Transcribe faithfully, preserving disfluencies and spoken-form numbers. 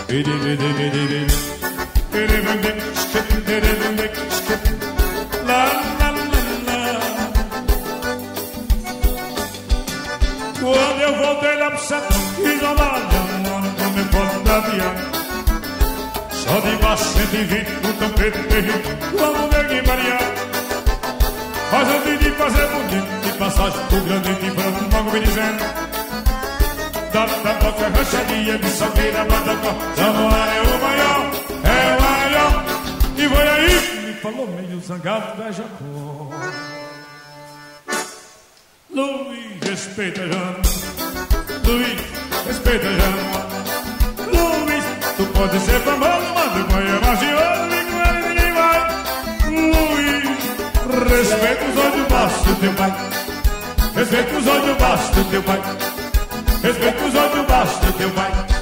Quando eu voltei lá pro sertão, quis trabalhar no meu ponto da viagem. Só de baixo cento e vinte no tampete terrível, vamos ver que variar. Mas antes de fazer bonito, de passagem pro grande de frango, logo me dizendo: da da boca rachadinha de salgueira, batacó, Samoa é o maior, é o maior. E foi aí que me falou meio zangado da Jacó: Luiz, respeita já, Luiz, respeita já. Luiz, tu pode ser famoso, mas depois é mafioso e com ele ninguém vai. Luiz, respeita os olhos baixos do teu pai. Respeita os olhos baixos do teu pai. Respeita os olhos baixos do teu pai.